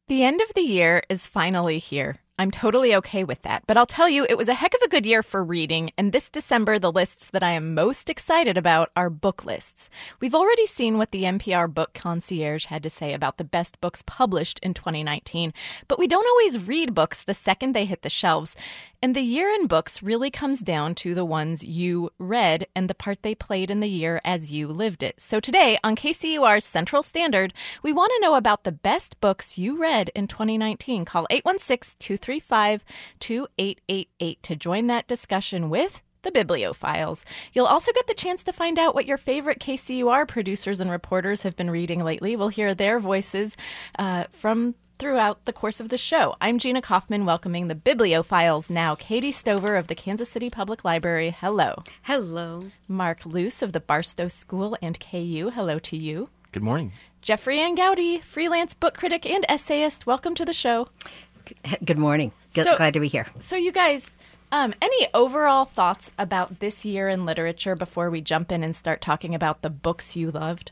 The end of the year is finally here. I'm totally okay with that. But I'll tell you, it was a heck of a good year for reading, and this December, the lists that I am most excited about are book lists. We've already seen what the NPR Book Concierge had to say about the best books published in 2019, but we don't always read books the second they hit the shelves. And the year in books really comes down to the ones you read and the part they played in the year as you lived it. So today, on KCUR's Central Standard, we want to know about the best books you read in 2019. Call 816-235-2888 to join that discussion with the Bibliophiles. You'll also get the chance to find out what your favorite KCUR producers and reporters have been reading lately. We'll hear their voices from throughout the course of the show. I'm Gina Kaufman, welcoming the Bibliophiles now. Katie Stover of the Kansas City Public Library, hello. Hello. Mark Luce of the Barstow School and KU, hello to you. Good morning. Jeffrey Ann Gowdy, freelance book critic and essayist, welcome to the show. Good morning. Glad to be here. So you guys, any overall thoughts about this year in literature before we jump in and start talking about the books you loved?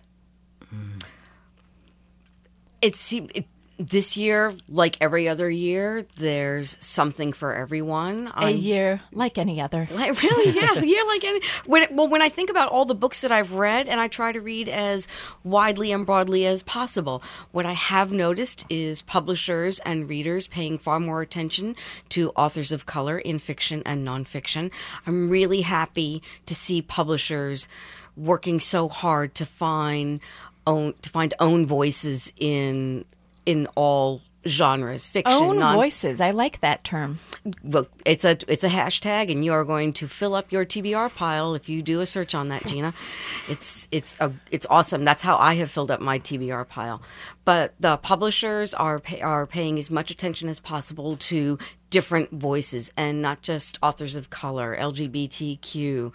This year, like every other year, there's something for everyone. A year like any other. Really, yeah, a year like any. When I think about all the books that I've read, and I try to read as widely and broadly as possible, what I have noticed is publishers and readers paying far more attention to authors of color in fiction and nonfiction. I'm really happy to see publishers working so hard to find own voices in all genres, fiction. Own voices. I like that term. Look, it's a hashtag, and you are going to fill up your TBR pile if you do a search on that, Gina. It's awesome. That's how I have filled up my TBR pile. But the publishers are paying as much attention as possible to different voices, and not just authors of color, LGBTQ,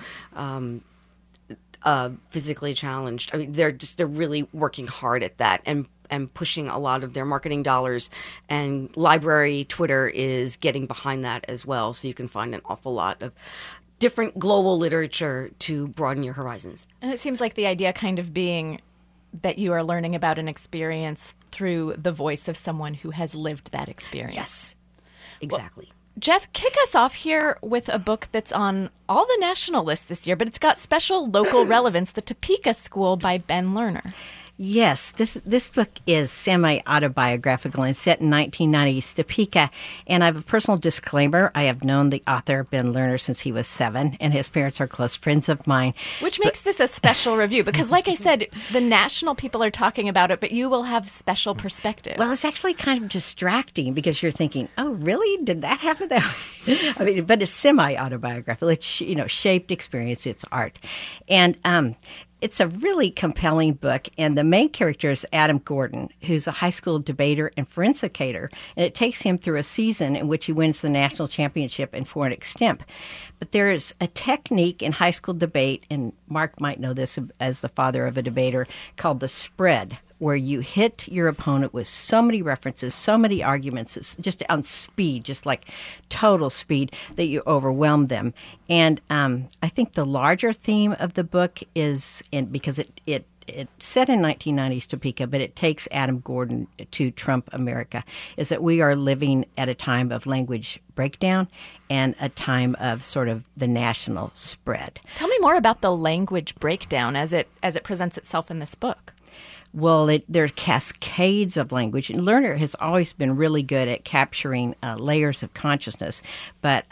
physically challenged. I mean, they're really working hard at that and pushing a lot of their marketing dollars, and library Twitter is getting behind that as well. So you can find an awful lot of different global literature to broaden your horizons. And it seems like the idea kind of being that you are learning about an experience through the voice of someone who has lived that experience. Yes, exactly. Well, Jeff, kick us off here with a book that's on all the national lists this year, but it's got special local relevance, The Topeka School by Ben Lerner. Yes, this book is semi-autobiographical and set in 1990s Topeka. And I have a personal disclaimer. I have known the author, Ben Lerner, since he was 7, and his parents are close friends of mine. Which makes this a special review, because like I said, the national people are talking about it, but you will have special perspective. Well, it's actually kind of distracting because you're thinking, oh, really? Did that happen that way? I mean, but it's semi-autobiographical. It's, shaped experience. It's art. And it's a really compelling book, and the main character is Adam Gordon, who's a high school debater and forensicator, and it takes him through a season in which he wins the national championship in foreign extemp. But there is a technique in high school debate, and Mark might know this as the father of a debater, called the spread, where you hit your opponent with so many references, so many arguments, it's just on speed, just like total speed, that you overwhelm them. And I think the larger theme of the book is, because it's set in 1990s Topeka, but it takes Adam Gordon to Trump America, is that we are living at a time of language breakdown and a time of sort of the national spread. Tell me more about the language breakdown as it presents itself in this book. Well, there are cascades of language. And Lerner has always been really good at capturing layers of consciousness, but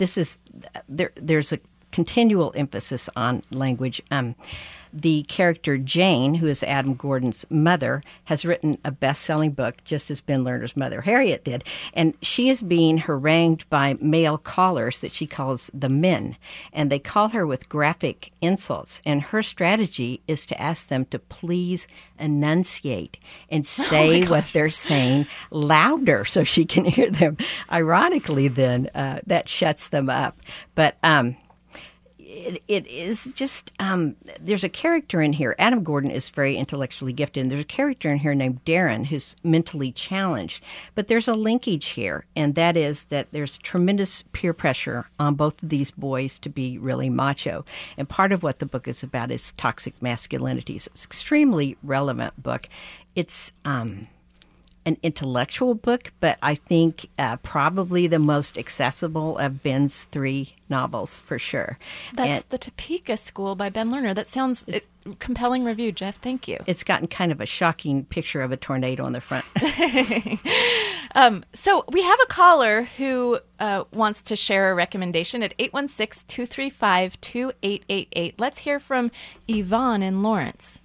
there's a continual emphasis on language. The character Jane, who is Adam Gordon's mother, has written a best-selling book, just as Ben Lerner's mother, Harriet, did. And she is being harangued by male callers that she calls the men. And they call her with graphic insults. And her strategy is to ask them to please enunciate and say what they're saying louder so she can hear them. Ironically, then, that shuts them up. But it is just, there's a character in here. Adam Gordon is very intellectually gifted, and there's a character in here named Darren who's mentally challenged. But there's a linkage here, and that is that there's tremendous peer pressure on both of these boys to be really macho. And part of what the book is about is toxic masculinity. So it's an extremely relevant book. It's an an intellectual book, but I think probably the most accessible of Ben's 3 novels for sure. So that's The Topeka School by Ben Lerner. That sounds compelling review, Jeff. Thank you. It's gotten kind of a shocking picture of a tornado on the front. So we have a caller who wants to share a recommendation at 816-235-2888. Let's hear from Yvonne in Lawrence.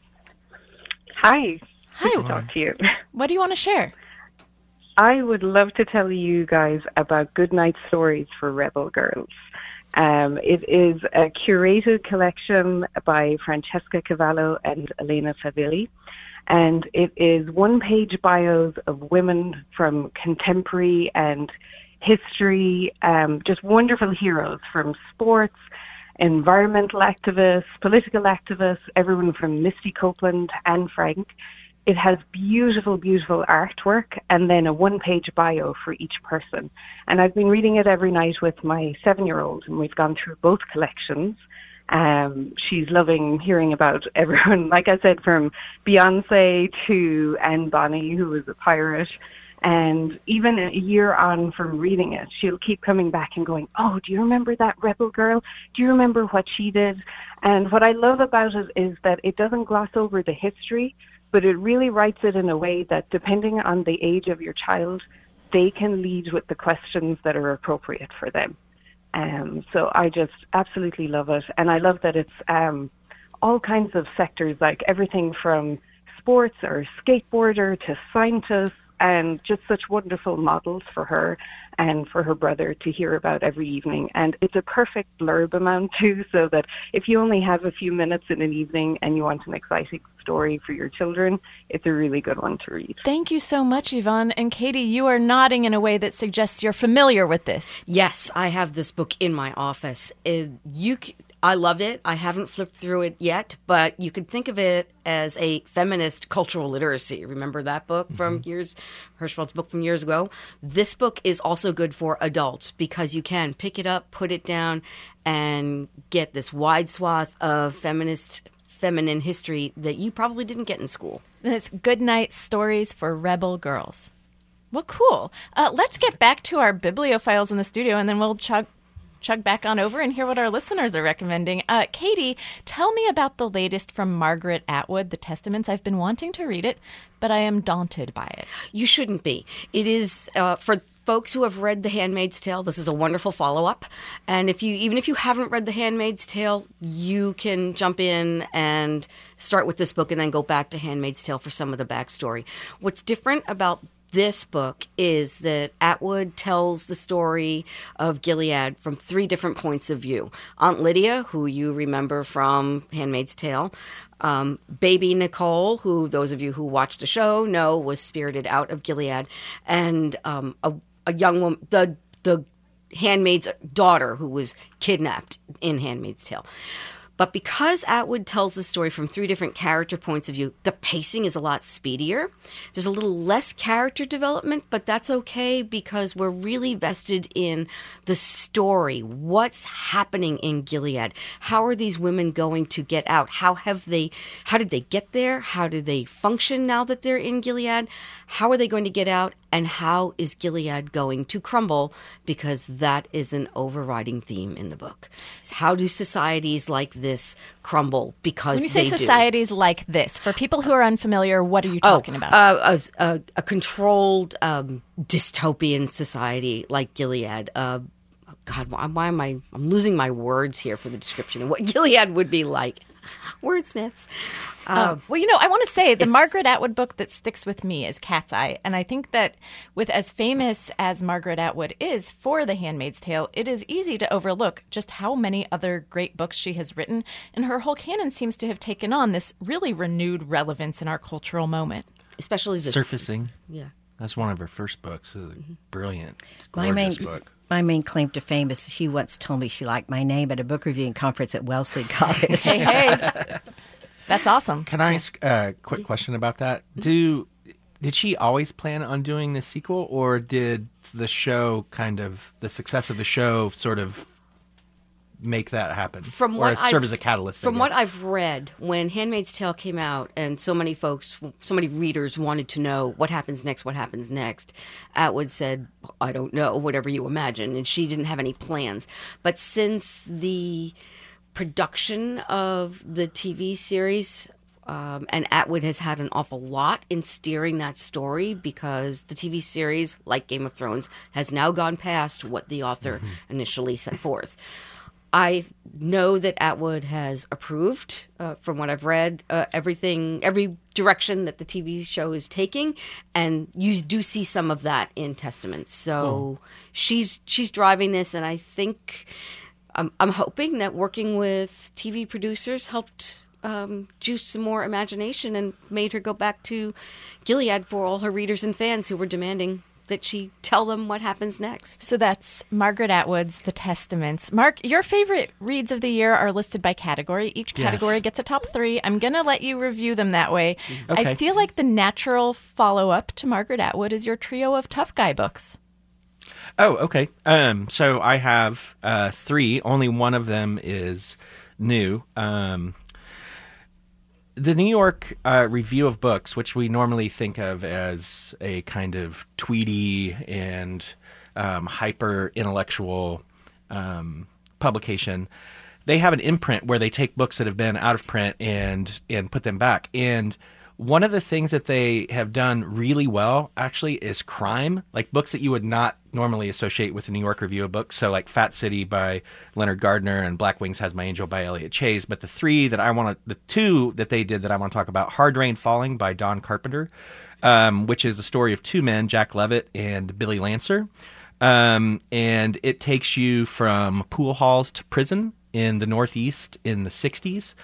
Hi. Hi. Good to talk to you. What do you want to share? I would love to tell you guys about Goodnight Stories for Rebel Girls. It is a curated collection by Francesca Cavallo and Elena Favilli. And it is one-page bios of women from contemporary and history, just wonderful heroes from sports, environmental activists, political activists, everyone from Misty Copeland, Anne Frank. It has beautiful, beautiful artwork and then a one-page bio for each person. And I've been reading it every night with my 7-year-old, and we've gone through both collections. She's loving hearing about everyone, like I said, from Beyonce to Anne Bonny, who was a pirate. And even a year on from reading it, she'll keep coming back and going, oh, do you remember that rebel girl? Do you remember what she did? And what I love about it is that it doesn't gloss over the history, but it really writes it in a way that depending on the age of your child, they can lead with the questions that are appropriate for them. So I just absolutely love it. And I love that it's all kinds of sectors, like everything from sports or skateboarder to scientists, and just such wonderful models for her and for her brother to hear about every evening. And it's a perfect blurb amount too, so that if you only have a few minutes in an evening and you want an exciting story for your children, it's a really good one to read. Thank you so much, Yvonne. And Katie, you are nodding in a way that suggests you're familiar with this. Yes, I have this book in my office. I loved it. I haven't flipped through it yet, but you could think of it as a feminist cultural literacy. Remember that book from Hirschfeld's book from years ago? This book is also good for adults because you can pick it up, put it down, and get this wide swath of feminine history that you probably didn't get in school. And it's Goodnight Stories for Rebel Girls. Well, cool. Let's get back to our bibliophiles in the studio, and then we'll chug back on over and hear what our listeners are recommending. Katie, tell me about the latest from Margaret Atwood, The Testaments. I've been wanting to read it, but I am daunted by it. You shouldn't be. It is, for folks who have read The Handmaid's Tale, this is a wonderful follow-up. And even if you haven't read The Handmaid's Tale, you can jump in and start with this book and then go back to Handmaid's Tale for some of the backstory. What's different about this book is that Atwood tells the story of Gilead from 3 different points of view. Aunt Lydia, who you remember from Handmaid's Tale, baby Nicole, who those of you who watched the show know was spirited out of Gilead, and a young woman, the handmaid's daughter, who was kidnapped in Handmaid's Tale. But because Atwood tells the story from 3 different character points of view, the pacing is a lot speedier. There's a little less character development, but that's okay because we're really vested in the story. What's happening in Gilead? How are these women going to get out? How did they get there? How do they function now that they're in Gilead? How are they going to get out? And how is Gilead going to crumble? Because that is an overriding theme in the book. How do societies like this crumble? Because when you say societies like this, for people who are unfamiliar, what are you talking about? A controlled dystopian society like Gilead. God, why am I'm losing my words here for the description of what Gilead would be like. Wordsmiths. Well, I want to say the Margaret Atwood book that sticks with me is Cat's Eye. And I think that with as famous as Margaret Atwood is for The Handmaid's Tale, it is easy to overlook just how many other great books she has written. And her whole canon seems to have taken on this really renewed relevance in our cultural moment. Especially this. Surfacing. Yeah. That's one of her first books. Brilliant. It's a gorgeous book. My main claim to fame is she once told me she liked my name at a book reviewing conference at Wellesley College. Hey. That's awesome. Can I ask a quick question about that? Did she always plan on doing the sequel, or did the show the success of the show sort of make that happen? From or what serve as a catalyst? From what I've read, when Handmaid's Tale came out, and so many readers wanted to know what happens next, Atwood said, "I don't know, whatever you imagine," and she didn't have any plans. But since the production of the TV series, and Atwood has had an awful lot in steering that story, because the TV series, like Game of Thrones, has now gone past what the author initially set forth. I know that Atwood has approved, from what I've read, every direction that the TV show is taking, and you do see some of that in Testament. So she's driving this, and I think I'm hoping that working with TV producers helped juice some more imagination and made her go back to Gilead for all her readers and fans who were demanding that she tell them what happens next. So that's Margaret Atwood's The Testaments. Mark, your favorite reads of the year are listed by category. Each category gets a top 3. I'm going to let you review them that way. Okay. I feel like the natural follow-up to Margaret Atwood is your trio of tough guy books. Oh, okay. So I have 3. Only one of them is new. The New York Review of Books, which we normally think of as a kind of tweedy and hyper-intellectual publication, they have an imprint where they take books that have been out of print and put them back. And one of the things that they have done really well, actually, is crime, like books that you would not normally associate with the New York Review of Books. So like Fat City by Leonard Gardner and Black Wings Has My Angel by Elliot Chase. But the 2 that they did that I want to talk about, Hard Rain Falling by Don Carpenter, which is the story of 2 men, Jack Levitt and Billy Lancer. And it takes you from pool halls to prison in the Northeast in the 60s.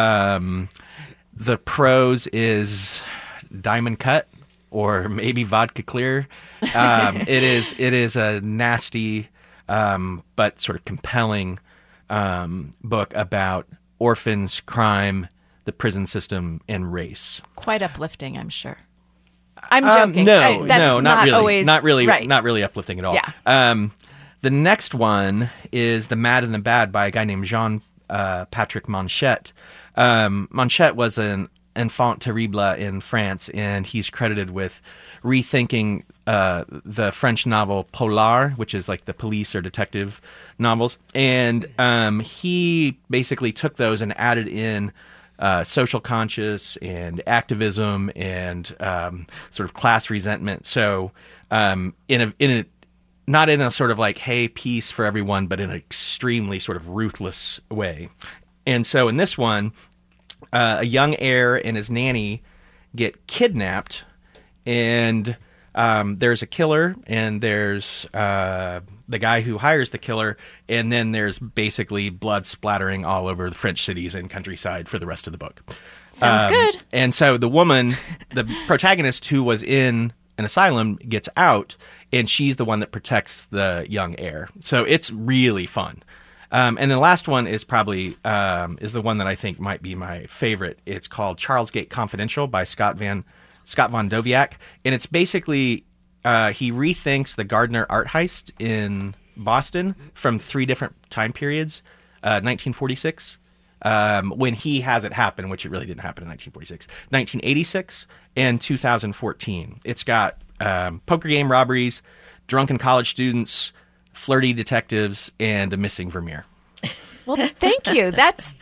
The prose is Diamond Cut or maybe Vodka Clear. It is a nasty but sort of compelling book about orphans, crime, the prison system, and race. Quite uplifting, I'm sure. I'm joking. No, that's not really. Always, not really. right. Not really uplifting at all. Yeah. The next one is The Mad and the Bad by a guy named Jean Patrick Manchette. Manchette was an enfant terrible in France, and he's credited with rethinking the French novel Polar, which is like the police or detective novels. And he basically took those and added in social conscience and activism and sort of class resentment. So in a not in a sort of like, hey, peace for everyone, but in an extremely sort of ruthless way. And so in this one, a young heir and his nanny get kidnapped, and there's a killer, and there's the guy who hires the killer, and then there's basically blood splattering all over the French cities and countryside for the rest of the book. Sounds good. And so the woman, the protagonist who was in an asylum, gets out, and she's the one that protects the young heir. So it's really fun. And the last one is probably is the one that I think might be my favorite. It's called Charles Gate Confidential by Scott von Doviak, and it's basically he rethinks the Gardner art heist in Boston from 3 different time periods. 1946, when he has it happen, which it really didn't happen in 1946. 1986 and 2014. It's got poker game robberies, drunken college students, flirty detectives, and a missing Vermeer. Well, thank you.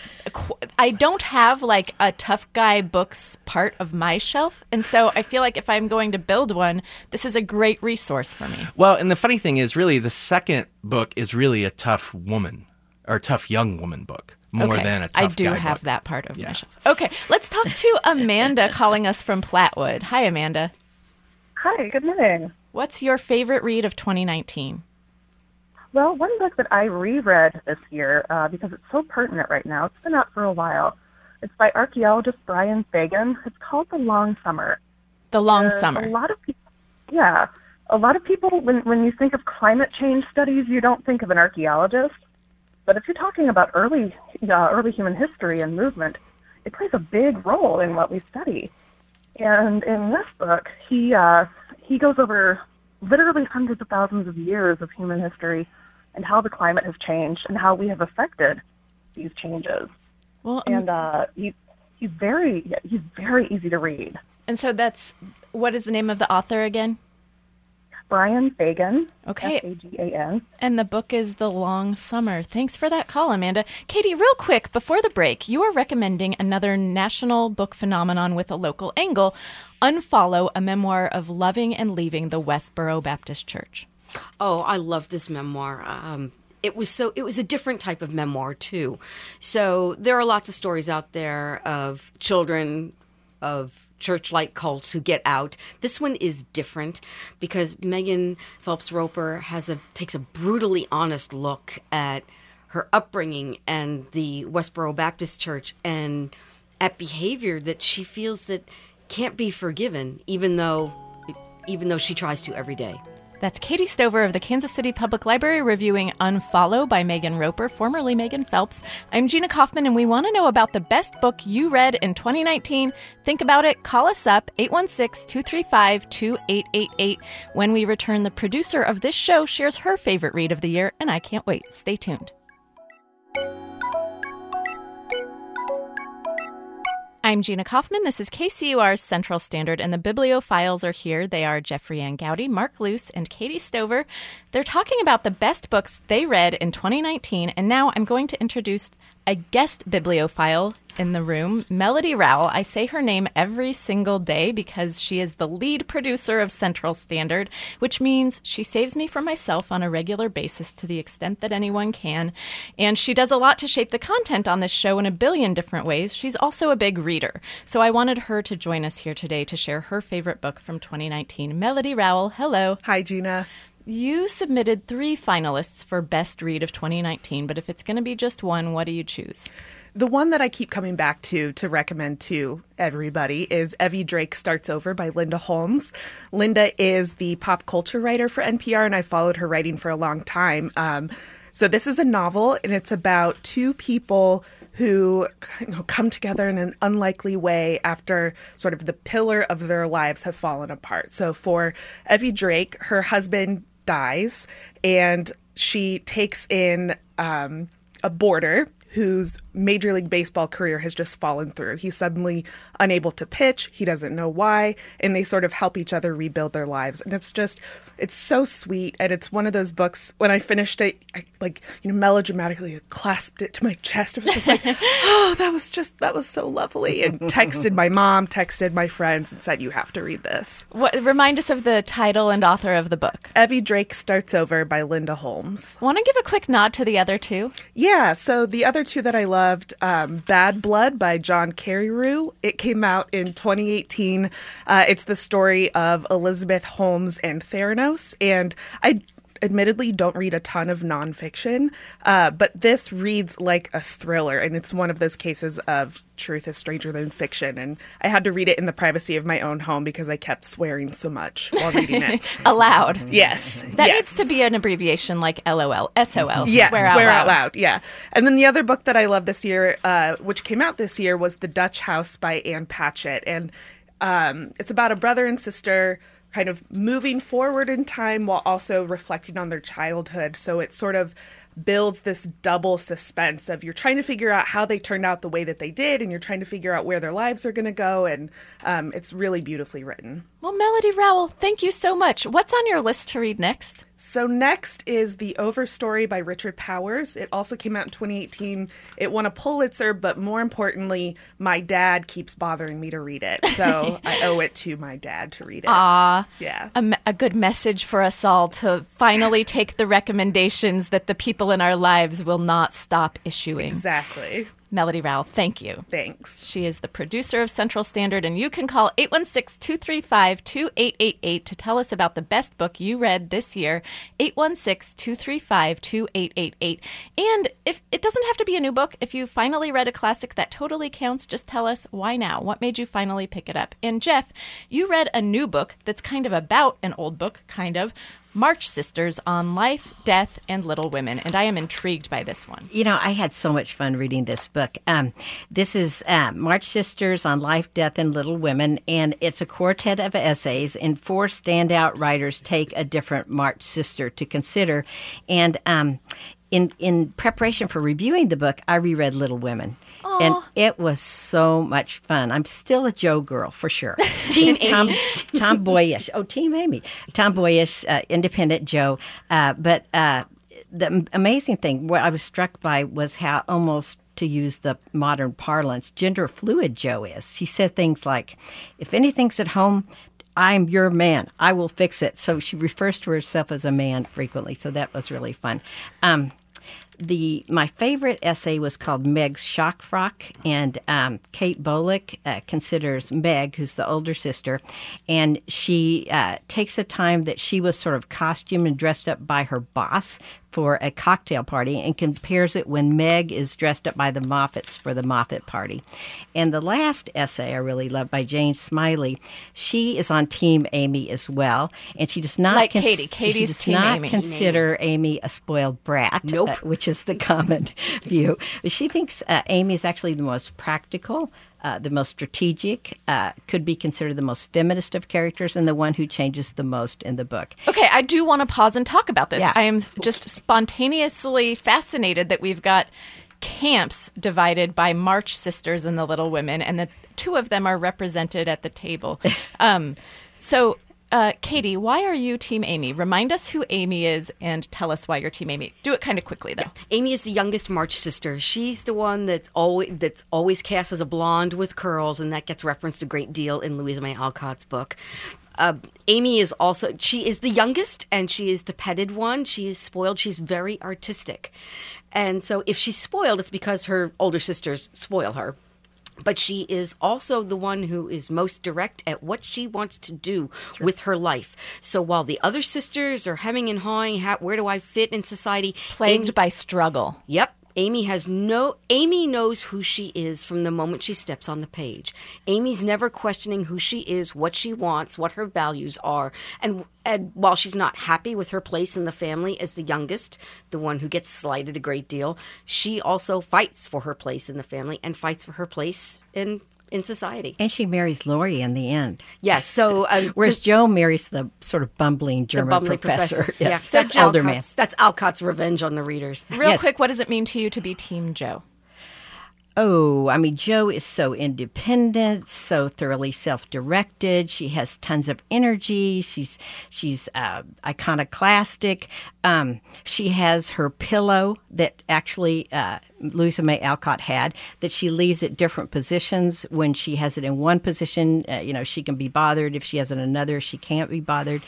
I don't have like a tough guy books part of my shelf, and so I feel like if I'm going to build one, this is a great resource for me. Well, and the funny thing is, really, the second book is really a tough woman or tough young woman book more than a tough guy book. I do have that part of my shelf. Okay, let's talk to Amanda calling us from Platwood. Hi, Amanda. Hi, good morning. What's your favorite read of 2019? Well, one book that I reread this year because it's so pertinent right now, it's been out for a while. It's by archaeologist Brian Fagan. It's called The Long Summer. The Long Summer. A lot of people, when you think of climate change studies, you don't think of an archaeologist. But if you're talking about early human history and movement, it plays a big role in what we study. And in this book, he goes over literally hundreds of thousands of years of human history, and how the climate has changed and how we have affected these changes. Well, And he's very easy to read. and so what is the name of the author again? Brian Fagan. Okay. Fagan. And the book is The Long Summer. Thanks for that call, Amanda. Katie, real quick, before the break, you are recommending another national book phenomenon with a local angle, Unfollow, a memoir of loving and leaving the Westboro Baptist Church. Oh, I love this memoir. It was a different type of memoir, too. So there are lots of stories out there of children of church-like cults who get out. This one is different because Megan Phelps Roper takes a brutally honest look at her upbringing and the Westboro Baptist Church and at behavior that she feels that can't be forgiven, even though she tries to every day. That's Katie Stover of the Kansas City Public Library reviewing Unfollow by Megan Roper, formerly Megan Phelps. I'm Gina Kaufman, and we want to know about the best book you read in 2019. Think about it. Call us up, 816-235-2888. When we return, the producer of this show shares her favorite read of the year, and I can't wait. Stay tuned. I'm Gina Kaufman. This is KCUR's Central Standard, and the bibliophiles are here. They are Jeffrey Ann Gowdy, Mark Luce, and Katie Stover. They're talking about the best books they read in 2019, and now I'm going to introduce a guest bibliophile in the room, Melody Rowell. I say her name every single day because she is the lead producer of Central Standard, which means she saves me from myself on a regular basis to the extent that anyone can. And she does a lot to shape the content on this show in a billion different ways. She's also a big reader. So I wanted her to join us here today to share her favorite book from 2019. Melody Rowell, hello. Hi, Gina. You submitted 3 finalists for Best Read of 2019, but if it's going to be just one, what do you choose? The one that I keep coming back to recommend to everybody is Evie Drake Starts Over by Linda Holmes. Linda is the pop culture writer for NPR, and I followed her writing for a long time. So this is a novel, and it's about 2 people who come together in an unlikely way after sort of the pillar of their lives have fallen apart. So for Evie Drake, her husband dies, and she takes in a boarder whose Major League Baseball career has just fallen through. He's suddenly unable to pitch. He doesn't know why. And they sort of help each other rebuild their lives. And it's so sweet. And it's one of those books, when I finished it, I melodramatically clasped it to my chest. It was just like, oh, that was so lovely. And texted my mom, texted my friends and said, you have to read this. Remind us of the title and author of the book. Evie Drake Starts Over by Linda Holmes. Want to give a quick nod to the other 2? Yeah, so the other 2 that I loved, Bad Blood by John Carreyrou. It came out in 2018. It's the story of Elizabeth Holmes and Theranos, and I admittedly don't read a ton of nonfiction, but this reads like a thriller, and it's one of those cases of truth is stranger than fiction, and I had to read it in the privacy of my own home because I kept swearing so much while reading it. Aloud. Yes. That needs to be an abbreviation like LOL, SOL. Yes, swear out loud, yeah. And then the other book that I loved this year, which came out this year, was The Dutch House by Anne Patchett, and it's about a brother and sister kind of moving forward in time while also reflecting on their childhood. So it sort of builds this double suspense of you're trying to figure out how they turned out the way that they did, and you're trying to figure out where their lives are going to go. And it's really beautifully written. Well, Melody Rowell, thank you so much. What's on your list to read next? So next is The Overstory by Richard Powers. It also came out in 2018. It won a Pulitzer, but more importantly, my dad keeps bothering me to read it. So I owe it to my dad to read it. Yeah. A good message for us all to finally take the recommendations that the people in our lives will not stop issuing. Exactly. Melody Rowell, thank you. Thanks. She is the producer of Central Standard, and you can call 816-235-2888 to tell us about the best book you read this year, 816-235-2888. And if it doesn't have to be a new book. If you finally read a classic, that totally counts. Just tell us why now. What made you finally pick it up? And Jeff, you read a new book that's kind of about an old book, kind of. March Sisters on Life, Death, and Little Women, and I am intrigued by this one. You know, I had so much fun reading this book. This is March Sisters on Life, Death, and Little Women, and it's a quartet of essays, and 4 standout writers take a different March sister to consider. And in preparation for reviewing the book, I reread Little Women. Aww. And it was so much fun. I'm still a Jo girl, for sure. Team Amy. Tomboyish. Oh, Team Amy. Tomboyish, independent Jo. But the amazing thing, what I was struck by was how, almost to use the modern parlance, gender fluid Jo is. She said things like, if anything's at home, I'm your man. I will fix it. So she refers to herself as a man frequently. So that was really fun. My favorite essay was called Meg's Shock Frock, and Kate Bolick considers Meg, who's the older sister, and she takes a time that she was sort of costumed and dressed up by her boss for a cocktail party and compares it when Meg is dressed up by the Moffats for the Moffat party. And the last essay I really love by Jane Smiley, she is on Team Amy as well, and she does not like Katie. Katie's she does Team not Amy. consider Amy a spoiled brat, Nope. which is the common view. But she thinks Amy is actually the most practical, the most strategic, could be considered the most feminist of characters, and the one who changes the most in the book. Okay, I do want to pause and talk about this. Yeah. I am just spontaneously fascinated that we've got camps divided by March Sisters and the Little Women, and the 2 of them are represented at the table. Katie, why are you Team Amy? Remind us who Amy is and tell us why you're Team Amy. Do it kind of quickly, though. Amy is the youngest March sister. She's the one that's always cast as a blonde with curls, and that gets referenced a great deal in Louisa May Alcott's book. Amy is she is the youngest, and she is the petted one. She is spoiled. She's very artistic. And so if she's spoiled, it's because her older sisters spoil her. But she is also the one who is most direct at what she wants to do with her life. So while the other sisters are hemming and hawing, where do I fit in society? Plagued by struggle. Yep. Amy knows who she is from the moment she steps on the page. Amy's never questioning who she is, what she wants, what her values are. And while she's not happy with her place in the family as the youngest, the one who gets slighted a great deal, she also fights for her place in the family and fights for her place in society. And she marries Laurie in the end. Yes. So whereas Jo marries the sort of bumbling German professor. Yeah, Yes, that's elder man. That's Alcott's revenge on the readers. Real Yes. quick, what does it mean to you to be Team Jo? Oh, I mean, Jo is so independent, so thoroughly self-directed. She has tons of energy. She's iconoclastic. She has her pillow that actually Louisa May Alcott had, that she leaves at different positions. When she has it in one position, she can be bothered. If she has it in another, she can't be bothered.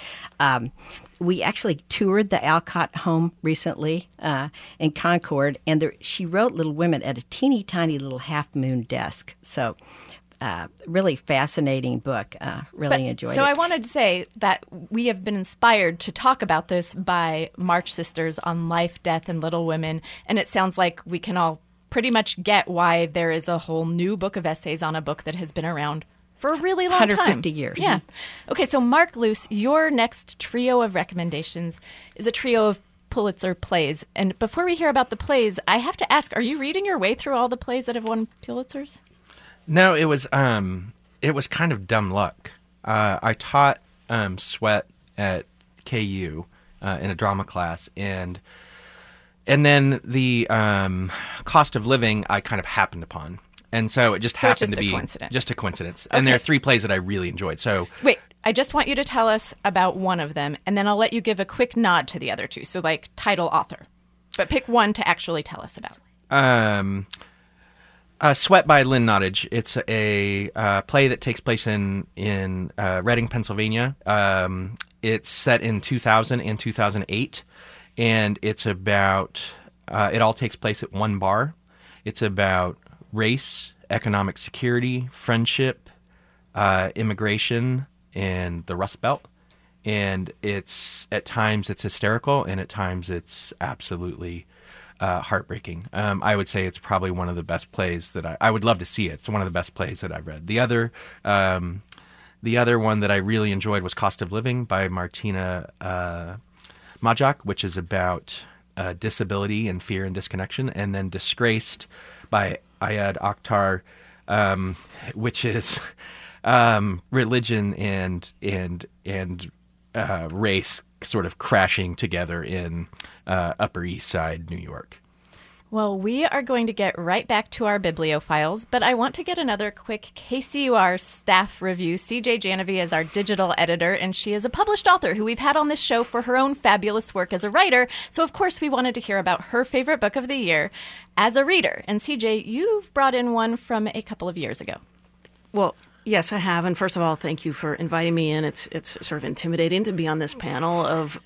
We actually toured the Alcott home recently in Concord, and she wrote Little Women at a teeny tiny little half-moon desk. So really fascinating book. Really enjoyed it. So I wanted to say that we have been inspired to talk about this by March Sisters on Life, Death, and Little Women, and it sounds like we can all pretty much get why there is a whole new book of essays on a book that has been around for a really long 150 time. years. Yeah. Okay, so Mark Luce, your next trio of recommendations is a trio of Pulitzer plays. And before we hear about the plays, I have to ask, are you reading your way through all the plays that have won Pulitzers? No, it was kind of dumb luck. I taught Sweat at KU in a drama class, and then the Cost of Living I kind of happened upon. And so it just happened to be just a coincidence. And there are 3 plays that I really enjoyed. So wait, I just want you to tell us about one of them, and then I'll let you give a quick nod to the other 2. So like title, author, but pick one to actually tell us about. Sweat by Lynn Nottage. It's a play that takes place in Reading, Pennsylvania. It's set in 2000 and 2008, and it's about it all takes place at one bar. It's about race, economic security, friendship, immigration, and the Rust Belt. And at times it's hysterical, and at times it's absolutely heartbreaking. I would say it's probably one of the best plays that I would love to see it. It's one of the best plays that I've read. The other one that I really enjoyed was Cost of Living by Martina Majak, which is about disability and fear and disconnection, and then Disgraced by Ayad Akhtar, which is religion and race sort of crashing together in Upper East Side, New York. Well, we are going to get right back to our bibliophiles, but I want to get another quick KCUR staff review. CJ Janovi is our digital editor, and she is a published author who we've had on this show for her own fabulous work as a writer. So, of course, we wanted to hear about her favorite book of the year as a reader. And CJ, you've brought in one from a couple of years ago. Well, yes, I have. And first of all, thank you for inviting me in. It's sort of intimidating to be on this panel of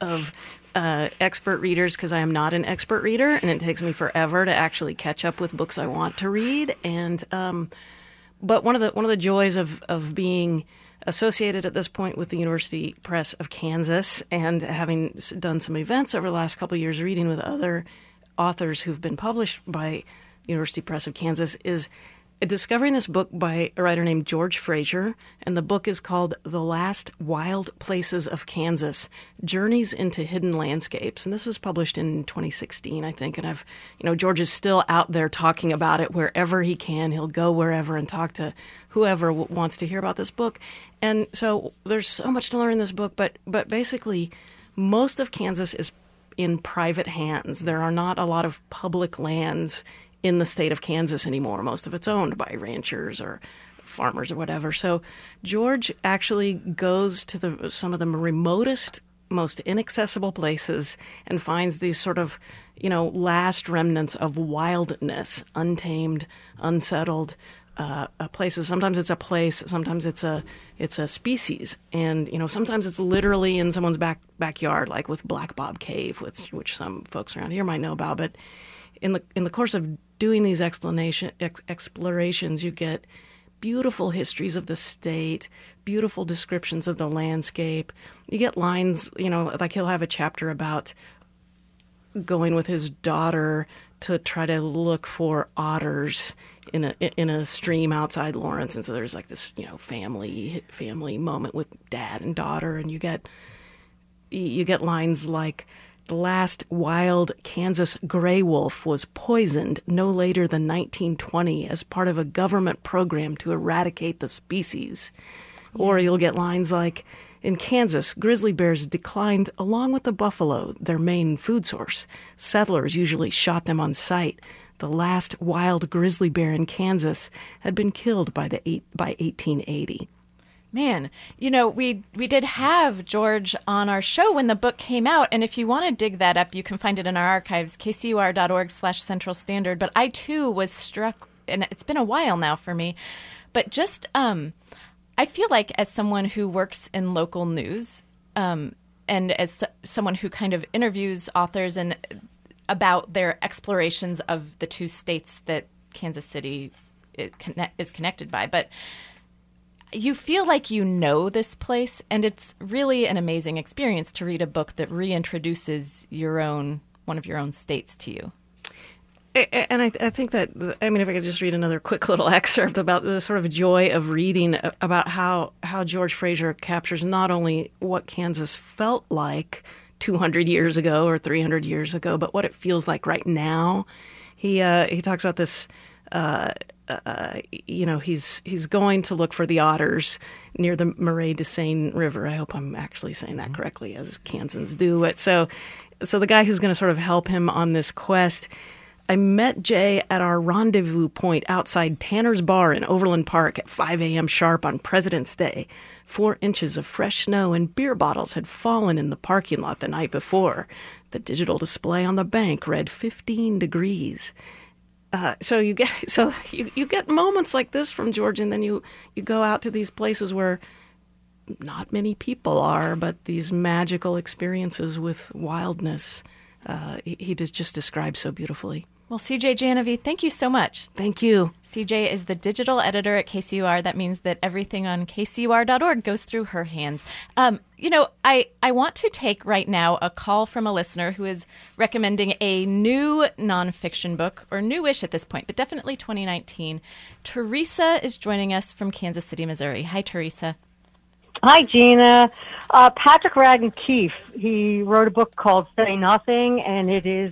expert readers because I am not an expert reader, and it takes me forever to actually catch up with books I want to read. And but one of the joys of being associated at this point with the University Press of Kansas and having done some events over the last couple of years reading with other authors who've been published by University Press of Kansas is discovering this book by a writer named George Fraser, and the book is called The Last Wild Places of Kansas, Journeys into Hidden Landscapes. And this was published in 2016, I think. And George is still out there talking about it wherever he can. He'll go wherever and talk to whoever wants to hear about this book. And so there's so much to learn in this book, but basically most of Kansas is in private hands. There are not a lot of public lands in the state of Kansas anymore. Most of it's owned by ranchers or farmers or whatever. So George actually goes to some of the remotest, most inaccessible places and finds these sort of, last remnants of wildness, untamed, unsettled places. Sometimes it's a place, sometimes it's a species, and sometimes it's literally in someone's backyard, like with Black Bob Cave, which some folks around here might know about. But in the course of doing these explorations, you get beautiful histories of the state, beautiful descriptions of the landscape. You get lines, like he'll have a chapter about going with his daughter to try to look for otters in a stream outside Lawrence, and so there's like this family moment with dad and daughter, and you get lines like, the last wild Kansas gray wolf was poisoned no later than 1920 as part of a government program to eradicate the species. Or you'll get lines like, in Kansas, grizzly bears declined along with the buffalo, their main food source. Settlers usually shot them on sight. The last wild grizzly bear in Kansas had been killed by 1880. Man, we did have George on our show when the book came out, and if you want to dig that up, you can find it in our archives, kcur.org/Central Standard. But I, too, was struck, and it's been a while now for me, but just I feel like as someone who works in local news and as someone who kind of interviews authors and about their explorations of the two states that Kansas City is connected by, but you feel like you know this place, and it's really an amazing experience to read a book that reintroduces one of your own states to you. And I think that, if I could just read another quick little excerpt about the sort of joy of reading about how George Fraser captures not only what Kansas felt like 200 years ago or 300 years ago, but what it feels like right now. He talks about this. He's going to look for the otters near the Marais de Seine River. I hope I'm actually saying that correctly, as Kansans do it. So the guy who's going to sort of help him on this quest, I met Jay at our rendezvous point outside Tanner's Bar in Overland Park at 5 a.m. sharp on President's Day. 4 inches of fresh snow and beer bottles had fallen in the parking lot the night before. The digital display on the bank read 15 degrees. So you get moments like this from George, and then you go out to these places where not many people are, but these magical experiences with wildness. He just describes so beautifully. Well, CJ Janovi, thank you so much. Thank you. CJ is the digital editor at KCUR. That means that everything on kcur.org goes through her hands. I want to take right now a call from a listener who is recommending a new nonfiction book, or newish at this point, but definitely 2019. Teresa is joining us from Kansas City, Missouri. Hi, Teresa. Hi, Gina. Patrick Radden Keefe, he wrote a book called Say Nothing, and it is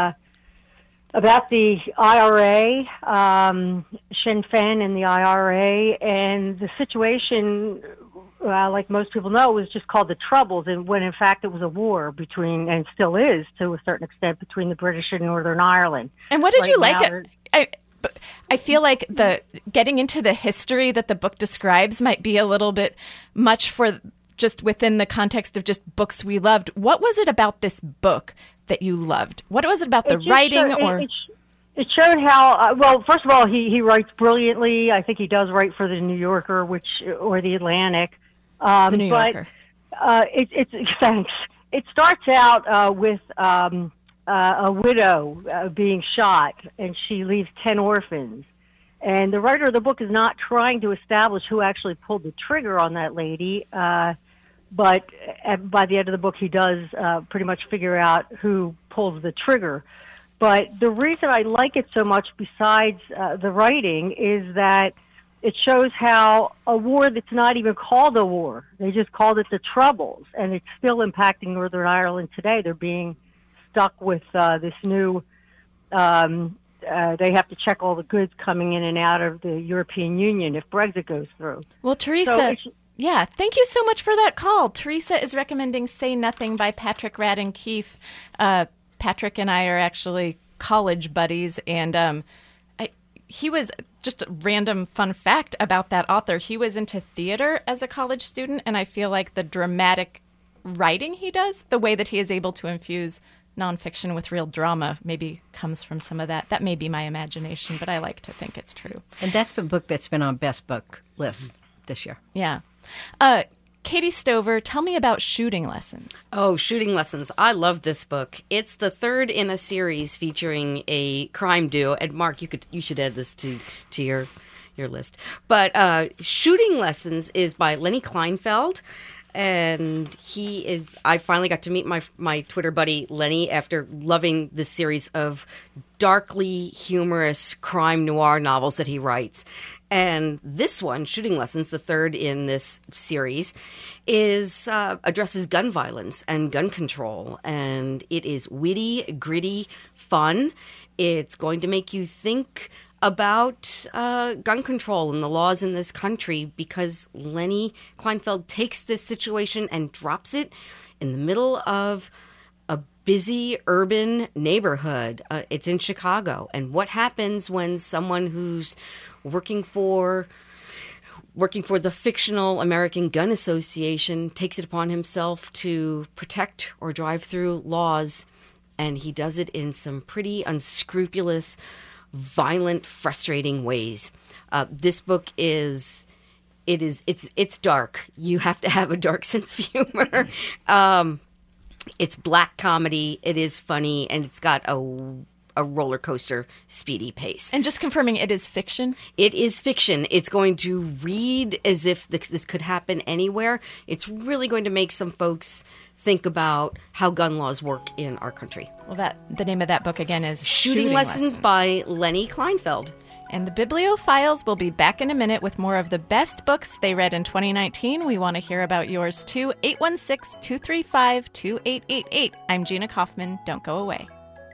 about the IRA, Sinn Féin and the IRA, and the situation, like most people know, was just called the Troubles, and when in fact it was a war between, and still is to a certain extent, between the British and Northern Ireland. And what did you like? I feel like the getting into the history that the book describes might be a little bit much for just within the context of just books we loved. What was it about this book that you loved? What was it about the writing? It showed how, well, first of all, he writes brilliantly. I think he does write for the New Yorker, or the Atlantic. The New Yorker. Thanks. It starts out with a widow being shot, and she leaves 10 orphans. And the writer of the book is not trying to establish who actually pulled the trigger on that lady, but by the end of the book, he does pretty much figure out who pulls the trigger. But the reason I like it so much, besides the writing, is that it shows how a war that's not even called a war, they just called it the Troubles, and it's still impacting Northern Ireland today. They're being stuck with this new, they have to check all the goods coming in and out of the European Union if Brexit goes through. Well, Teresa, thank you so much for that call. Teresa is recommending Say Nothing by Patrick Radden Keefe. Patrick and I are actually college buddies, and he was, just a random fun fact about that author, he was into theater as a college student, and I feel like the dramatic writing he does, the way that he is able to infuse nonfiction with real drama, maybe comes from some of that. That may be my imagination, but I like to think it's true. And that's the book that's been on best book lists this year. Yeah. Katie Stover, tell me about Shooting Lessons. Oh, Shooting Lessons. I love this book. It's the third in a series featuring a crime duo. And Mark, you should add this to your list. But Shooting Lessons is by Lenny Kleinfeld. And I finally got to meet my Twitter buddy Lenny after loving this series of darkly humorous crime noir novels that he writes. And this one, Shooting Lessons, the third in this series, addresses gun violence and gun control. And it is witty, gritty, fun. It's going to make you think about gun control and the laws in this country, because Lenny Kleinfeld takes this situation and drops it in the middle of a busy urban neighborhood. It's in Chicago. And what happens when someone who's working for the fictional American Gun Association takes it upon himself to protect or drive through laws, and he does it in some pretty unscrupulous, violent, frustrating ways. This book it's dark. You have to have a dark sense of humor. It's black comedy. It is funny, and it's got a roller coaster speedy pace. And just confirming, it is fiction? It is fiction. It's going to read as if this could happen anywhere. It's really going to make some folks think about how gun laws work in our country. Well, the name of that book again is Shooting Lessons by Lenny Kleinfeld. And the Bibliophiles will be back in a minute with more of the best books they read in 2019. We want to hear about yours too. 816-235-2888. I'm Gina Kaufman. Don't go away.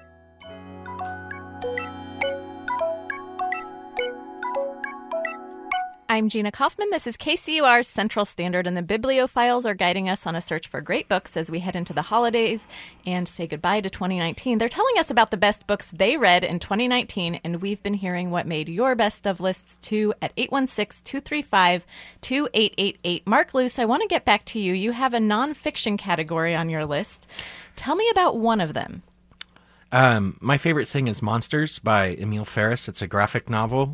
I'm Gina Kaufman. This is KCUR's Central Standard, and the Bibliophiles are guiding us on a search for great books as we head into the holidays and say goodbye to 2019. They're telling us about the best books they read in 2019, and we've been hearing what made your best of lists too at 816-235-2888. Mark Luce, I want to get back to you. You have a nonfiction category on your list. Tell me about one of them. My favorite thing is Monsters by Emil Ferris. It's a graphic novel.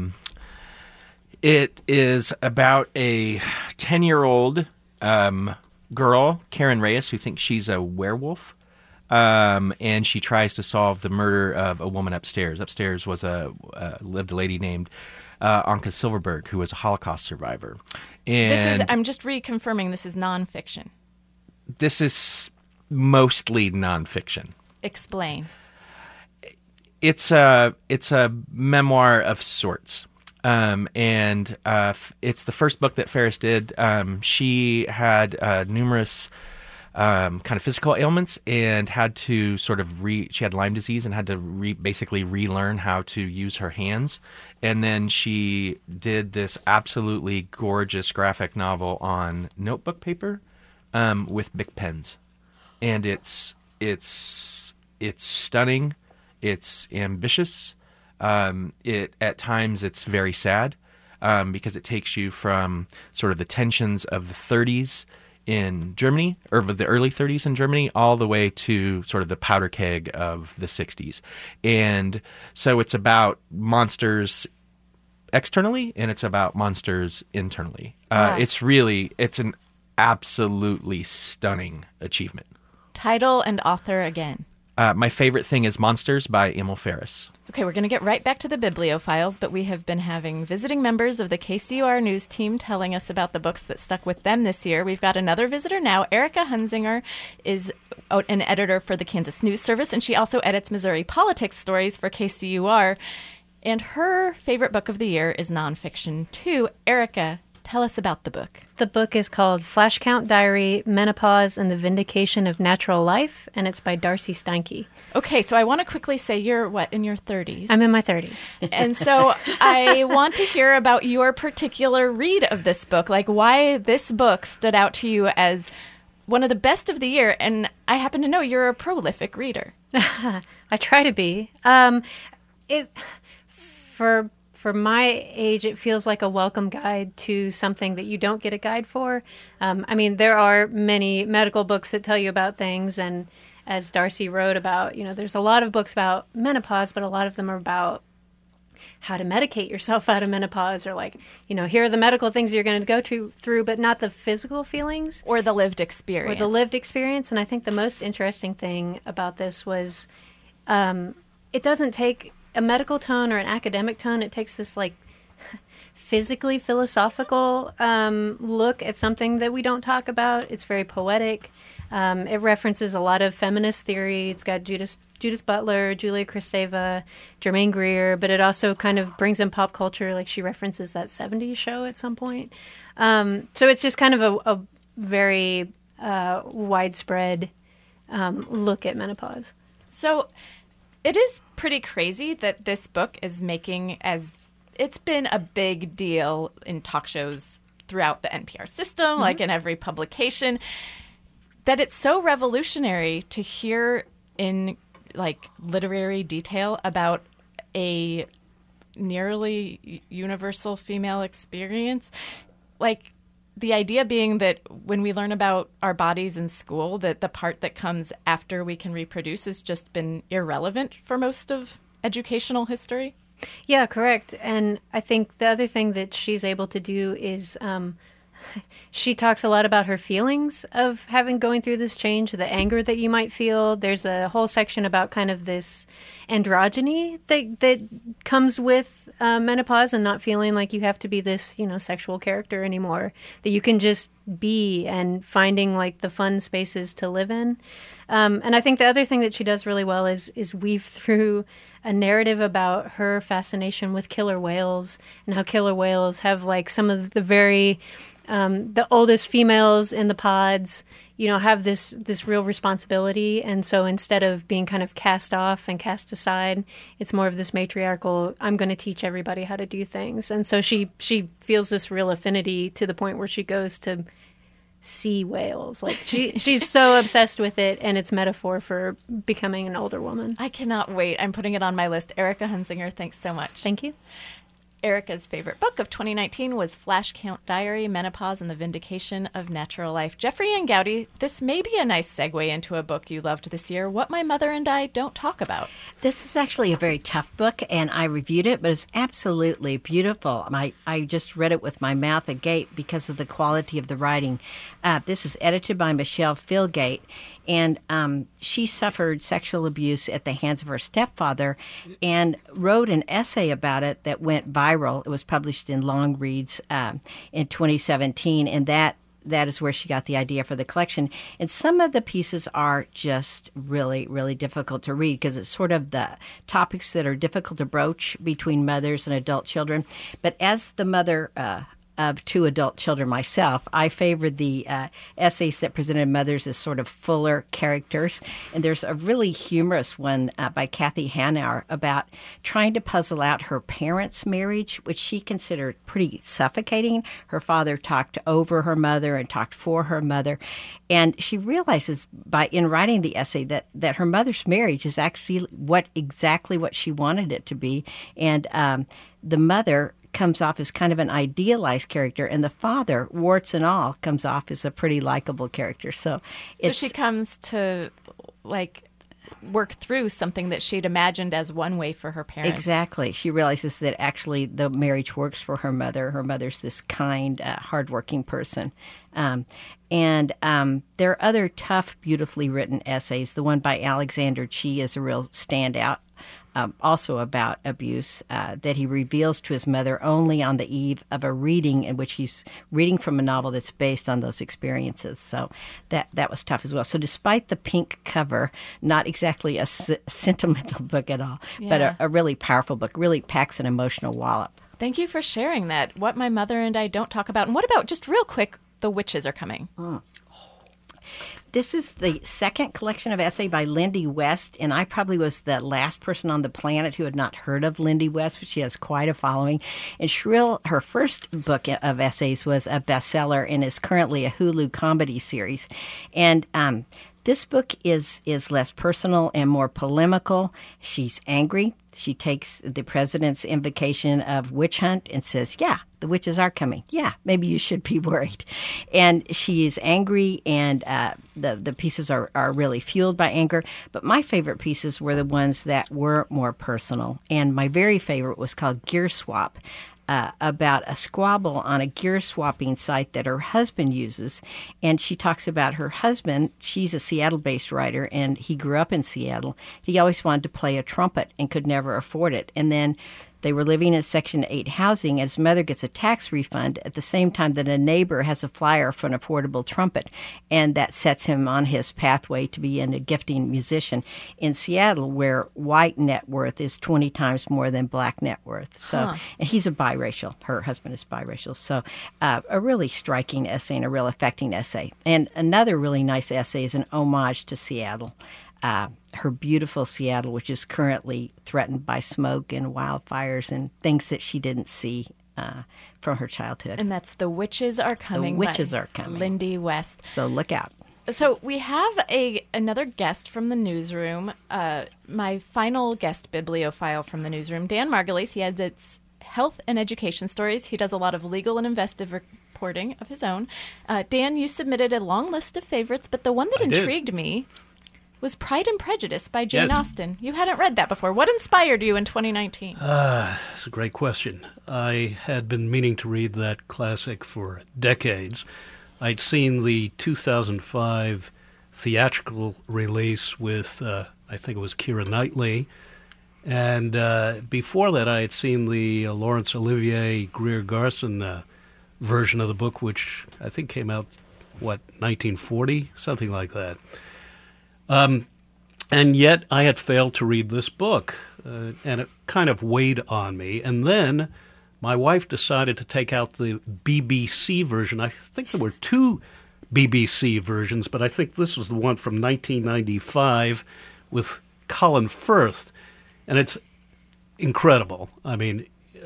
It is about a 10-year-old girl, Karen Reyes, who thinks she's a werewolf, and she tries to solve the murder of a woman upstairs. Upstairs lived a lady named Anka Silverberg, who was a Holocaust survivor. And I'm just reconfirming, this is nonfiction. This is mostly nonfiction. Explain. It's a memoir of sorts. It's the first book that Ferris did. She had numerous kind of physical ailments and had to sort of she had Lyme disease and had to basically relearn how to use her hands. And then she did this absolutely gorgeous graphic novel on notebook paper with Bic pens. And it's stunning. It's ambitious. At times it's very sad because it takes you from sort of the tensions of the 30s in Germany, or the early 30s in Germany, all the way to sort of the powder keg of the 60s. And so it's about monsters externally and it's about monsters internally. Wow. It's an absolutely stunning achievement. Title and author again. My favorite thing is Monsters by Emil Ferris. Okay, we're going to get right back to the bibliophiles, but we have been having visiting members of the KCUR News team telling us about the books that stuck with them this year. We've got another visitor now. Erica Hunzinger is an editor for the Kansas News Service, and she also edits Missouri politics stories for KCUR. And her favorite book of the year is nonfiction, too. Erica, tell us about the book. The book is called Flash Count Diary, Menopause and the Vindication of Natural Life, and it's by Darcy Steinke. Okay, so I want to quickly say you're, in your 30s? I'm in my 30s. And so I want to hear about your particular read of this book, like why this book stood out to you as one of the best of the year, and I happen to know you're a prolific reader. I try to be. For my age, it feels like a welcome guide to something that you don't get a guide for. There are many medical books that tell you about things, and as Darcy wrote about, there's a lot of books about menopause, but a lot of them are about how to medicate yourself out of menopause, or here are the medical things you're going to go through, but not the physical feelings. Or the lived experience. And I think the most interesting thing about this was it doesn't take a medical tone or an academic tone. It takes this physically philosophical look at something that we don't talk about. It's very poetic. It references a lot of feminist theory. It's got Judith Butler, Julia Kristeva, Germaine Greer, but it also kind of brings in pop culture. Like she references that 70s show at some point. So it's just kind of a very widespread look at menopause. So it is pretty crazy that this book is it's been a big deal in talk shows throughout the NPR system, like in every publication, that it's so revolutionary to hear in literary detail about a nearly universal female experience. The idea being that when we learn about our bodies in school, that the part that comes after we can reproduce has just been irrelevant for most of educational history. Yeah, correct. And I think the other thing that she's able to do is she talks a lot about her feelings of going through this change, the anger that you might feel. There's a whole section about kind of this androgyny that comes with menopause and not feeling like you have to be this, sexual character anymore, that you can just be, and finding the fun spaces to live in. And I think the other thing that she does really well is weave through a narrative about her fascination with killer whales and how killer whales have some of the very the oldest females in the pods, have this real responsibility. And so instead of being kind of cast off and cast aside, it's more of this matriarchal, I'm going to teach everybody how to do things. And so she feels this real affinity to the point where she goes to see whales. She's so obsessed with it, and it's metaphor for becoming an older woman. I cannot wait. I'm putting it on my list. Erica Hunzinger, thanks so much. Thank you. Erica's favorite book of 2019 was Flash Count Diary, Menopause and the Vindication of Natural Life. Jeffrey and Gowdy, this may be a nice segue into a book you loved this year, What My Mother and I Don't Talk About. This is actually a very tough book, and I reviewed it, but it's absolutely beautiful. I just read it with my mouth agape because of the quality of the writing. This is edited by Michelle Fieldgate, and she suffered sexual abuse at the hands of her stepfather and wrote an essay about it that went viral. It was published in Long Reads in 2017, and that that is where she got the idea for the collection. And some of the pieces are just really, really difficult to read because it's sort of the topics that are difficult to broach between mothers and adult children. But as the mother of 2 adult children myself, I favored the essays that presented mothers as sort of fuller characters. And there's a really humorous one by Kathy Hanauer about trying to puzzle out her parents' marriage, which she considered pretty suffocating. Her father talked over her mother and talked for her mother. And she realizes in writing the essay that her mother's marriage is actually exactly what she wanted it to be. And the mother comes off as kind of an idealized character, and the father, warts and all, comes off as a pretty likable character. So she comes to work through something that she'd imagined as one way for her parents. Exactly. She realizes that actually the marriage works for her mother. Her mother's this kind, hardworking person. And there are other tough, beautifully written essays. The one by Alexander Chee is a real standout. Also about abuse that he reveals to his mother only on the eve of a reading in which he's reading from a novel that's based on those experiences. So that was tough as well. So despite the pink cover, not exactly a sentimental book at all, but a really powerful book, really packs an emotional wallop. Thank you for sharing that. What my mother and I don't talk about. And what about, just real quick, The Witches Are Coming? This is the second collection of essay by Lindy West, and I probably was the last person on the planet who had not heard of Lindy West, but she has quite a following. And Shrill, her first book of essays, was a bestseller and is currently a Hulu comedy series. And this book is less personal and more polemical. She's angry. She takes the president's invocation of witch hunt and says, yeah, the witches are coming. Yeah, maybe you should be worried. And she is angry, and the pieces are really fueled by anger. But my favorite pieces were the ones that were more personal. And my very favorite was called Gear Swap, about a squabble on a gear swapping site that her husband uses. And she talks about her husband. She's a Seattle-based writer, and he grew up in Seattle. He always wanted to play a trumpet and could never afford it. And then they were living in Section 8 housing, and his mother gets a tax refund at the same time that a neighbor has a flyer for an affordable trumpet, and that sets him on his pathway to be a gifting musician in Seattle, where white net worth is 20 times more than black net worth. So, and he's a biracial. Her husband is biracial. So a really striking essay and a real affecting essay. And another really nice essay is an homage to Seattle. Her beautiful Seattle, which is currently threatened by smoke and wildfires and things that she didn't see from her childhood. And that's The Witches Are Coming. The Witches Are Coming. Lindy West. So look out. So we have another guest from the newsroom, my final guest bibliophile from the newsroom, Dan Margulies. He edits health and education stories. He does a lot of legal and investigative reporting of his own. Dan, you submitted a long list of favorites, but the one that intrigued me was Pride and Prejudice by Jane Austen. You hadn't read that before. What inspired you in 2019? That's a great question. I had been meaning to read that classic for decades. I'd seen the 2005 theatrical release with, I think it was Keira Knightley. And before that, I had seen the Laurence Olivier Greer Garson version of the book, which I think came out, 1940? Something like that. And yet I had failed to read this book, and it kind of weighed on me. And then my wife decided to take out the BBC version. I think there were 2 BBC versions, but I think this was the one from 1995 with Colin Firth, and it's incredible. I mean,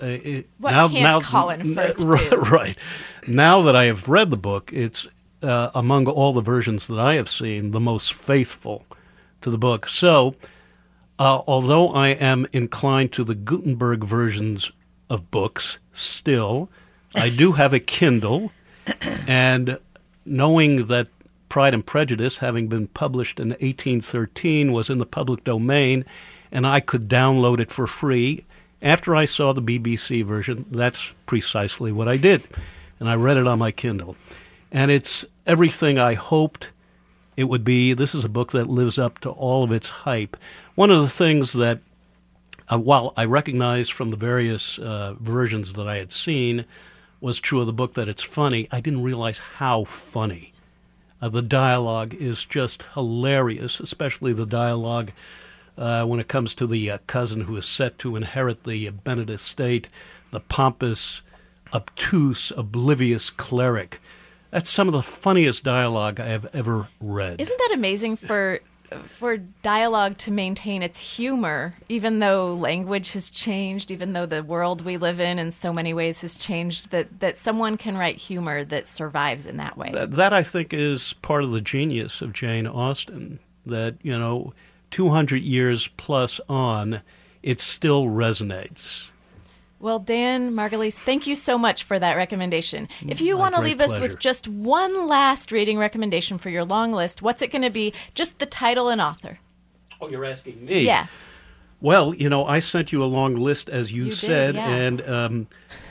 Colin Firth do? Right. Now that I have read the book, it's among all the versions that I have seen, the most faithful to the book. So, although I am inclined to the Gutenberg versions of books still, I do have a Kindle, and knowing that Pride and Prejudice, having been published in 1813, was in the public domain, and I could download it for free, after I saw the BBC version, that's precisely what I did. And I read it on my Kindle. And it's everything I hoped it would be. This is a book that lives up to all of its hype. One of the things that, while I recognized from the various versions that I had seen, was true of the book, that it's funny. I didn't realize how funny. The dialogue is just hilarious, especially the dialogue when it comes to the cousin who is set to inherit the Bennett estate, the pompous, obtuse, oblivious cleric. That's some of the funniest dialogue I have ever read. Isn't that amazing for dialogue to maintain its humor, even though language has changed, even though the world we live in so many ways has changed, that someone can write humor that survives in that way? That I think is part of the genius of Jane Austen, that, 200 years plus on, it still resonates. Well, Dan Margulies, thank you so much for that recommendation. If you want to leave us with just one last reading recommendation for your long list, what's it going to be? Just the title and author. Oh, you're asking me? Yeah. Well, I sent you a long list, as you said, did, yeah. And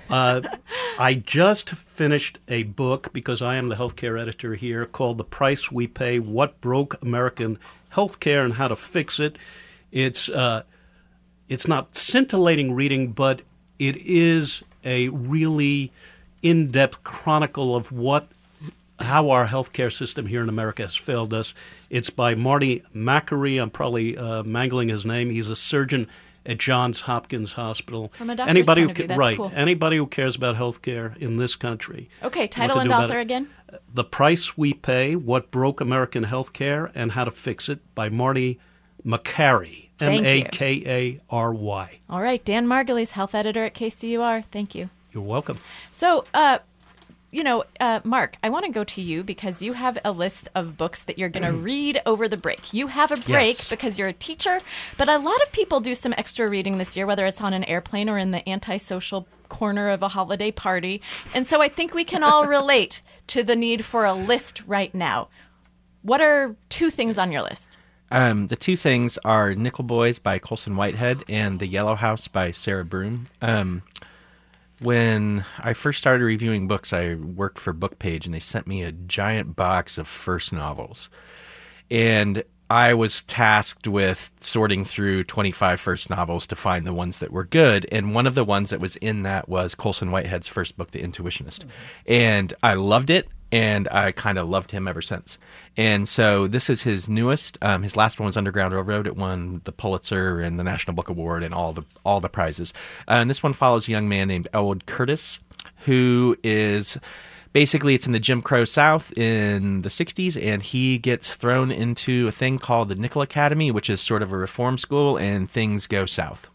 I just finished a book, because I am the healthcare editor here, called The Price We Pay, What Broke American Healthcare and How to Fix It. It's not scintillating reading, but it is a really in-depth chronicle of how our healthcare system here in America has failed us. It's by Marty Makary. I'm probably mangling his name. He's a surgeon at Johns Hopkins Hospital. From a doctor's point of view, that's cool. Anybody who cares about healthcare in this country. Okay, title and author again? The Price We Pay, What Broke American Healthcare and How to Fix It, by Marty Makary. Makary. All right, Dan Margulies, health editor at KCUR. Thank you. You're welcome. So, Mark, I want to go to you because you have a list of books that you're going to read over the break. You have a break because you're a teacher, but a lot of people do some extra reading this year, whether it's on an airplane or in the antisocial corner of a holiday party. And so I think we can all relate to the need for a list right now. What are two things on your list? The two things are Nickel Boys by Colson Whitehead and The Yellow House by Sarah Broom. When I first started reviewing books, I worked for BookPage, and they sent me a giant box of first novels. And I was tasked with sorting through 25 first novels to find the ones that were good. And one of the ones that was in that was Colson Whitehead's first book, The Intuitionist. Mm-hmm. And I loved it, and I kind of loved him ever since. And so this is his newest. His last one was Underground Railroad. It won the Pulitzer and the National Book Award and all the prizes. And this one follows a young man named Elwood Curtis, who is basically, it's in the Jim Crow South in the 60s, and he gets thrown into a thing called the Nickel Academy, which is sort of a reform school, and things go south.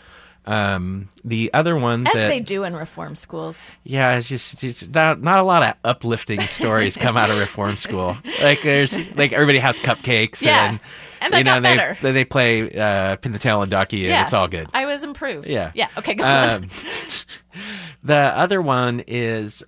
The other one as they do in reform schools. Yeah, it's not a lot of uplifting stories come out of reform school. Everybody has cupcakes, and they got better. They play Pin the Tail and Ducky, and it's all good. I was improved. Yeah. Okay, go on. The other one is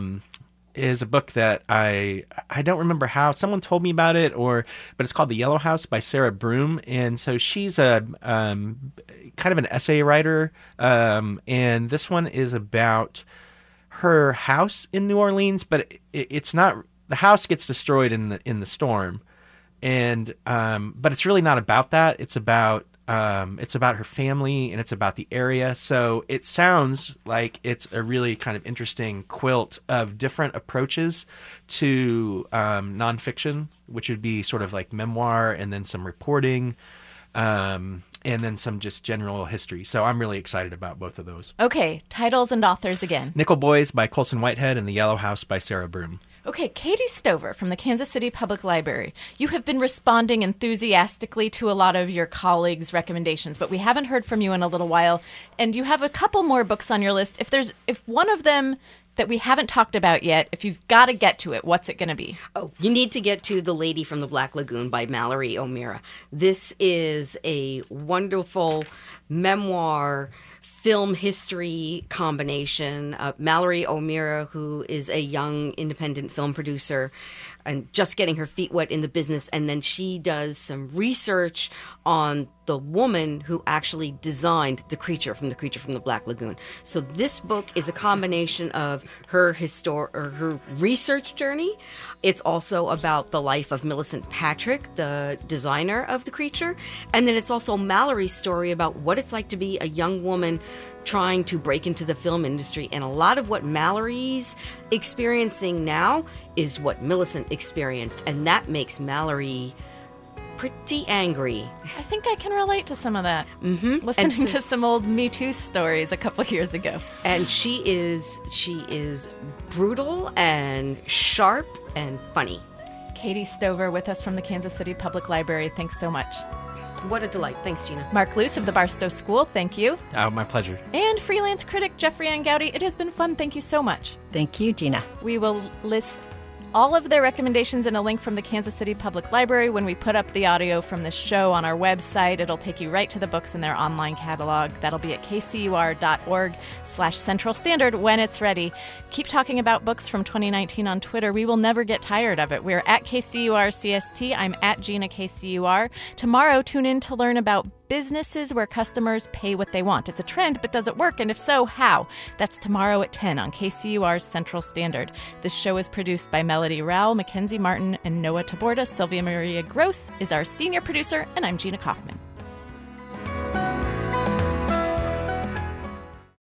a book that I don't remember how someone told me about it, but it's called The Yellow House by Sarah Broom, and so she's a kind of an essay writer, and this one is about her house in New Orleans, but it's not. The house gets destroyed in the storm, and but it's really not about that. It's about her family, and it's about the area. So it sounds like it's a really kind of interesting quilt of different approaches to nonfiction, which would be sort of like memoir and then some reporting, and then some just general history. So I'm really excited about both of those. Okay, titles and authors again. Nickel Boys by Colson Whitehead and The Yellow House by Sarah Broom. Okay, Katie Stover from the Kansas City Public Library. You have been responding enthusiastically to a lot of your colleagues' recommendations, but we haven't heard from you in a little while, and you have a couple more books on your list. If one of them that we haven't talked about yet, if you've got to get to it, what's it going to be? Oh, you need to get to The Lady from the Black Lagoon by Mallory O'Meara. This is a wonderful memoir film history combination. Mallory O'Meara, who is a young independent film producer and just getting her feet wet in the business, and then she does some research on the woman who actually designed The Creature from the Black Lagoon. So this book is a combination of her research journey. It's also about the life of Millicent Patrick, the designer of The Creature, and then it's also Mallory's story about what it's like to be a young woman trying to break into the film industry. And a lot of what Mallory's experiencing now is what Millicent experienced. And that makes Mallory pretty angry. I think I can relate to some of that. Mm-hmm. Listening to some old Me Too stories a couple years ago. And she is brutal and sharp and funny. Katie Stover with us from the Kansas City Public Library. Thanks so much. What a delight. Thanks, Gina. Mark Luce of the Barstow School. Thank you. Oh, my pleasure. And freelance critic Jeffrey Ann Gowdy. It has been fun. Thank you so much. Thank you, Gina. We will list all of their recommendations and a link from the Kansas City Public Library when we put up the audio from this show on our website. It'll take you right to the books in their online catalog. That'll be at kcur.org/Central Standard when it's ready. Keep talking about books from 2019 on Twitter. We will never get tired of it. We're at KCURCST. I'm at Gina KCUR. Tomorrow, tune in to learn about businesses where customers pay what they want. It's a trend, but does it work? And if so, how? That's tomorrow at 10 on KCUR's Central Standard. This show is produced by Melody Rowell, Mackenzie Martin, and Noah Taborda. Sylvia Maria Gross is our senior producer, and I'm Gina Kaufman.